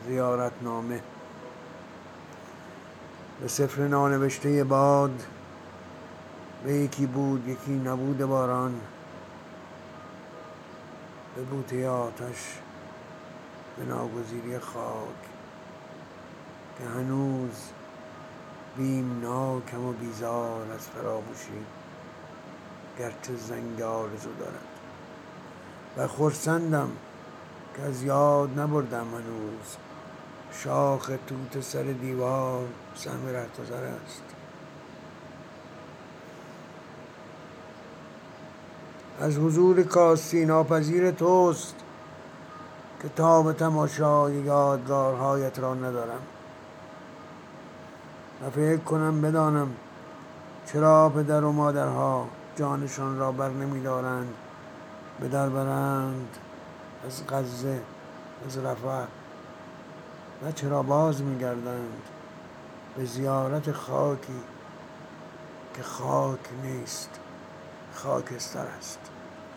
زیارتنامه. به سفر نانوشته باد، به یکی بود یکی نبود باران، به بوته آتش، به ناگزیری خاک، که هنوز بیمناکم و بیزار از فراموشی، گرچه زنگ آرزو دارد. و خرسندم که از یاد نبردم هنوز، شاخ توت سر دیوار سهم رهگذر است. از حضور کاستی ناپذیر توست که تاب تماشای یادگارهایت را ندارم. و فکر کنم بدانم چرا پدر و مادرها جانشان را بر نمی‌دارند به در برند از غزه، از رفح، و چرا باز می‌گردند به زیارت خاکی که خاک نیست، خاکستر است.